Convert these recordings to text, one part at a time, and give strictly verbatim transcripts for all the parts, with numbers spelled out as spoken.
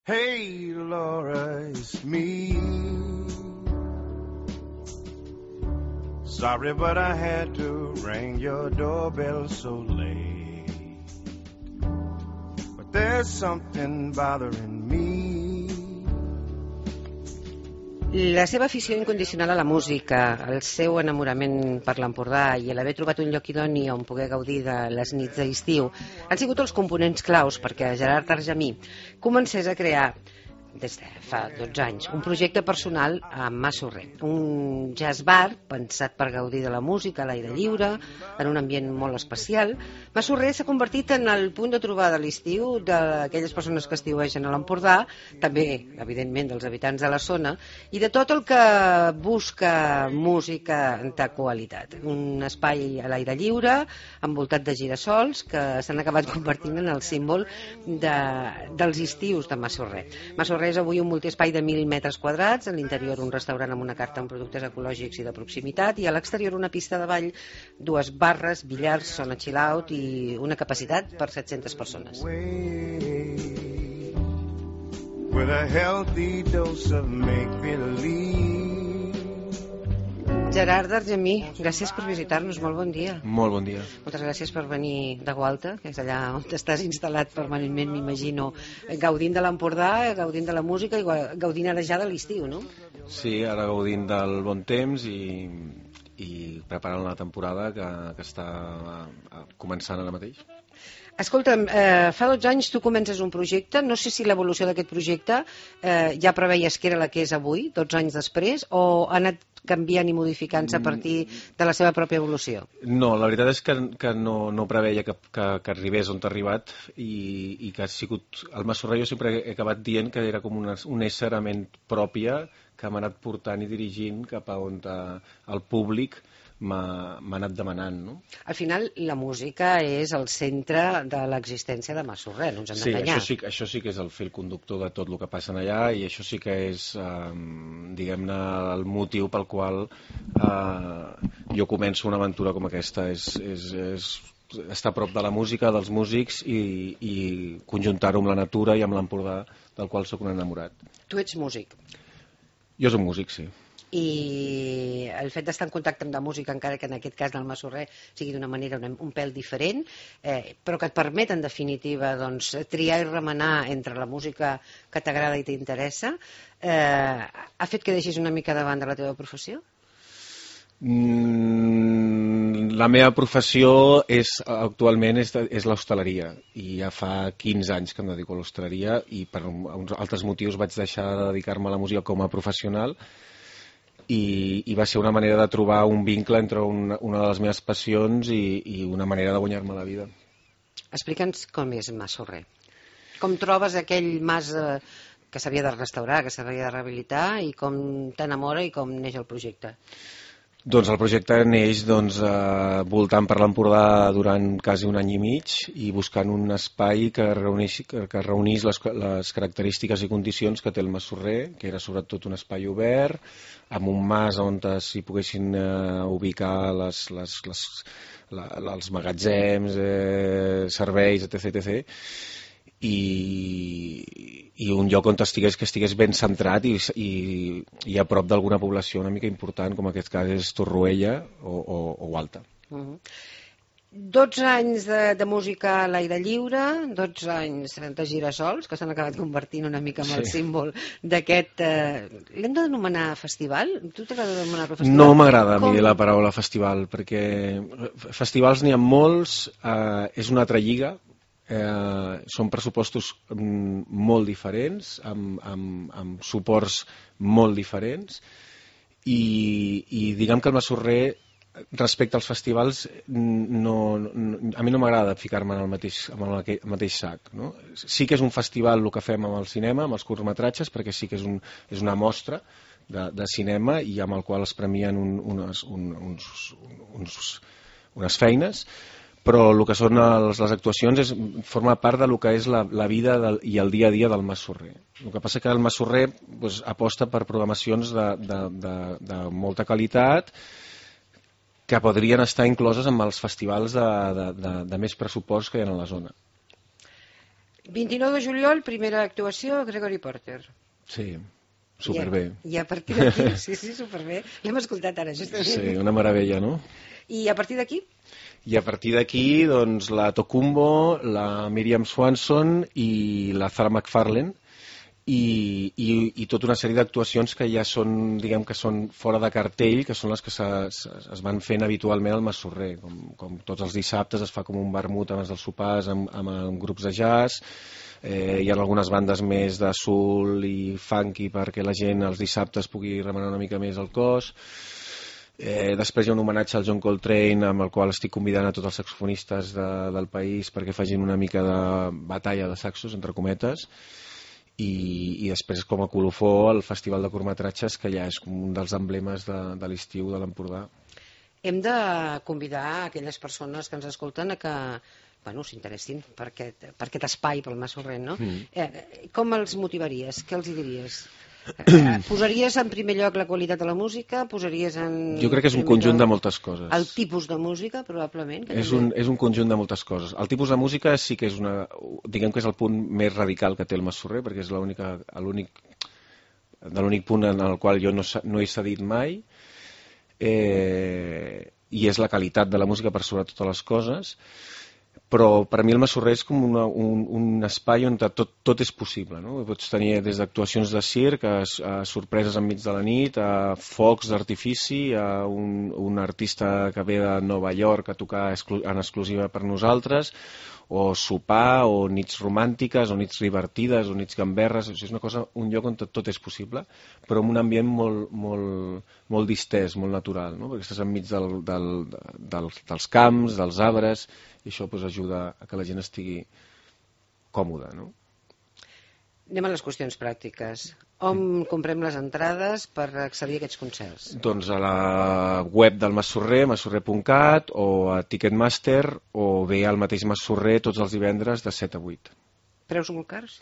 Hey, Laura, it's me. Sorry, but I had to ring your doorbell so late. But there's something bothering me. La seva afició incondicional a la música, el seu enamorament per l'Empordà i l'haver trobat un lloc idoni on poder gaudir de les nits d'estiu han sigut els components claus perquè Gerard Argemí comencés a crear, des de fa dotze anys, un projecte personal a Massorrer, un jazz bar pensat per gaudir de la música a l'aire lliure, en un ambient molt especial. Massorrer s'ha convertit en el punt de trobada a l'estiu d'aquelles persones que estiuegen a l'Empordà, també, evidentment, dels habitants de la zona, i de tot el que busca música de qualitat. Un espai a l'aire lliure, envoltat de girassols, que s'han acabat convertint en el símbol de, dels estius de Massorrer. Massorrer és avui un multiespai de mil metres quadrats, a l'interior un restaurant amb una carta amb productes ecològics i de proximitat, i a l'exterior una pista de ball, dues barres, billars, zona chill-out i una capacitat per set-centes persones. With a healthy dose of make-believe. Gerard Argemí, gràcies per visitar-nos, molt bon dia. Molt bon dia. Moltes gràcies per venir de Gualta, que és allà on estàs instal·lat permanentment, m'imagino, gaudint de l'Empordà, gaudint de la música i gaudint ara ja de l'estiu, no? Sí, ara gaudint del bon temps i, i preparant la temporada que, que està començant ara mateix. Escolta'm, eh, fa dotze anys tu comences un projecte, no sé si l'evolució d'aquest projecte eh, ja preveies que era la que és avui, dotze anys després, o ha anat canviant i modificant-se a partir de la seva pròpia evolució? No, la veritat és que, que no, no preveia que, que, que arribés on t'ha arribat i, i que ha sigut... El Massorrer jo sempre he acabat dient que era com una, un ésser a ment pròpia que m'ha anat portant i dirigint cap a on el públic m'ha anat demanant, no? Al final, la música és el centre de l'existència de Massorrer, no ens hem d'enganyar. Sí, això sí, això sí que és el fil conductor de tot el que passa allà i això sí que és, eh, diguem-ne, el motiu pel qual eh, jo començo una aventura com aquesta. És, és, és estar a prop de la música, dels músics i, i conjuntar-ho amb la natura i amb l'Empordà, del qual sóc un enamorat. Tu ets músic? Jo soc músic, sí. I el fet d'estar en contacte amb la música, encara que en aquest cas del Massorrer sigui d'una manera un, un pèl diferent, eh, però que et permet en definitiva doncs, triar i remenar entre la música que t'agrada i t'interessa, eh, ha fet que deixis una mica davant de la teva professió? Mm, la meva professió és, actualment és, és l'hostaleria i ja fa quinze anys que em dedico a l'hostaleria i per uns altres motius vaig deixar de dedicar-me a la música com a professional. I, i va ser una manera de trobar un vincle entre una, una de les meves passions i, i una manera de guanyar-me la vida. Explica'ns com és Massorrer. Com trobes aquell mas eh, que s'havia de restaurar, que s'havia de rehabilitar, i com t'enamora i com neix el projecte? Doncs el projecte neix doncs, eh, voltant per l'Empordà durant quasi un any i mig i buscant un espai que reunís, que, que reunís les, les característiques i condicions que té el Massorrer, que era sobretot un espai obert, amb un mas on s'hi poguessin eh, ubicar les, les, les, la, els magatzems, eh, serveis, etcètera, etcètera. I, i un lloc on estigués, que estigués ben centrat i, i, i a prop d'alguna població una mica important, com en aquest cas és Torroella o, o, o Gualta. Uh-huh. dotze anys de, de música a l'aire lliure, dotze anys de girassols, que s'han acabat convertint una mica en el sí. símbol d'aquest... Eh, l'hem de denominar festival? Tu t'agrada denominar festival? No m'agrada a mi la paraula festival, perquè festivals n'hi ha molts, eh, és una altra lliga, Eh, són pressupostos mm, molt diferents, amb, amb, amb suports molt diferents i, i diguem que el Massorrer respecte als festivals no, no, a mi no m'agrada ficar-me en el mateix, en el mateix sac, no? Sí que és un festival el que fem amb el cinema, amb els curtmetratges, perquè sí que és, un, és una mostra de, de cinema i amb el qual es premien un, unes, un, uns, uns, unes feines, però el que són els, les actuacions és, forma part del que és la, la vida del, i el dia a dia del Massorrer. El que passa que el Massorrer doncs, aposta per programacions de, de, de, de molta qualitat que podrien estar incloses amb els festivals de, de, de, de més pressupost que hi ha a la zona. vint-i-nou de juliol, primera actuació, Gregory Porter. Sí, superbé. I a, i a partir d'aquí, sí, sí, superbé. L'hem escoltat ara, justament. Sí, una meravella, no? I a partir d'aquí? I a partir d'aquí, doncs, la Tocumbo, la Miriam Swanson i la Zara McFarlane, i, i, i tota una sèrie d'actuacions que ja són, diguem que són fora de cartell, que són les que se, se, es van fent habitualment al Massorrer, com, com tots els dissabtes es fa com un vermut abans dels sopars amb, amb, amb grups de jazz, eh, hi ha algunes bandes més de soul i funky perquè la gent els dissabtes pugui remenar una mica més el cos. Eh, després hi ha un homenatge al John Coltrane amb el qual estic convidant a tots els saxofonistes de, del país perquè facin una mica de batalla de saxos, entre cometes. I, i després com a colofó el Festival de Curtmetratges, que ja és un dels emblemes de, de l'estiu de l'Empordà. Hem de convidar aquelles persones que ens escolten a que bueno, s'interessin per aquest, per aquest espai pel Massorrer, no? Mm. Eh, com els motivaries? Què els hi diries? Eh, posaries en primer lloc la qualitat de la música? Posaries en... Jo crec que és un conjunt de moltes coses. El tipus de música, probablement? Que és, un, és un conjunt de moltes coses. El tipus de música sí que és una... Diguem que és el punt més radical que té el Massorrer, perquè és l'única, l'únic, de l'únic punt en el qual jo no, no he cedit mai, eh, i és la qualitat de la música per sobre totes les coses. Però per a mi el Massorrer és com una, un, un espai on tot, tot és possible, no? Pots tenir des d'actuacions de circ a, a sorpreses enmig de la nit, a focs d'artifici, a un, un artista que ve de Nova York a tocar exclu en exclusiva per nosaltres, o sopar, o nits romàntiques, o nits divertides, o nits gamberres. O sigui, és una cosa, un lloc on tot, tot és possible, però amb un ambient molt, molt, molt distès, molt natural, no? Perquè estàs enmig del, del, del, dels camps, dels arbres, i això pues, ajuda a que la gent estigui còmoda, no? Anem a les qüestions pràctiques. On comprem les entrades per accedir a aquests concerts? Doncs a la web del Massorrer, massorrer punt cat, o a Ticketmaster, o bé al mateix Massorrer tots els divendres de set a vuit. Preus molt cars?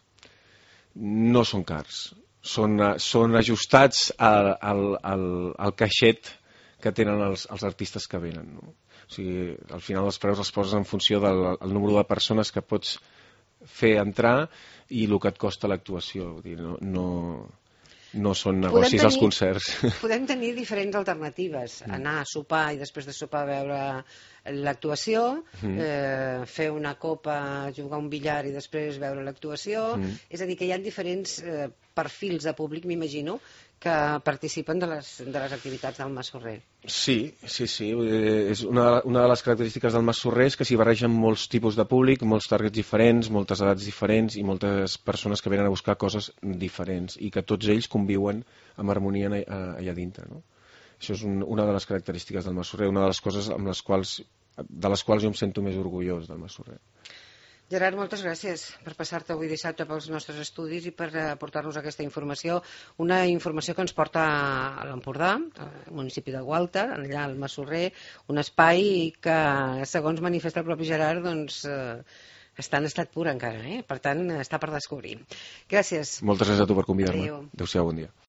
No són cars. Són, són ajustats al, al, al, al caixet que tenen els, els artistes que venen, no? O sigui, al final els preus els poses en funció del el número de persones que pots fer entrar i el que et costa l'actuació. No, no, no són negocis tenir, els concerts. Podem tenir diferents alternatives. Mm. Anar a sopar i després de sopar veure l'actuació, mm. eh, fer una copa, jugar un billar i després veure l'actuació. Mm. És a dir, que hi ha diferents eh, perfils de públic, m'imagino, que participen de les, de les activitats del Massorrer. Sí, sí, sí. És una, una de les característiques del Massorrer és que s'hi barregen molts tipus de públic, molts targets diferents, moltes edats diferents i moltes persones que venen a buscar coses diferents i que tots ells conviuen amb harmonia allà dintre, no? Això és un, una de les característiques del Massorrer, una de les coses amb les quals, de les quals jo em sento més orgullós del Massorrer. Gerard, moltes gràcies per passar-te avui dissabte pels nostres estudis i per aportar-nos aquesta informació, una informació que ens porta a l'Empordà, al municipi de Gualta, allà al Massorrer, un espai que, segons manifesta el propi Gerard, doncs, eh, està en estat pur encara, eh? Per tant, està per descobrir. Gràcies. Moltes gràcies a tu per convidar-me. Adéu-siau, bon dia.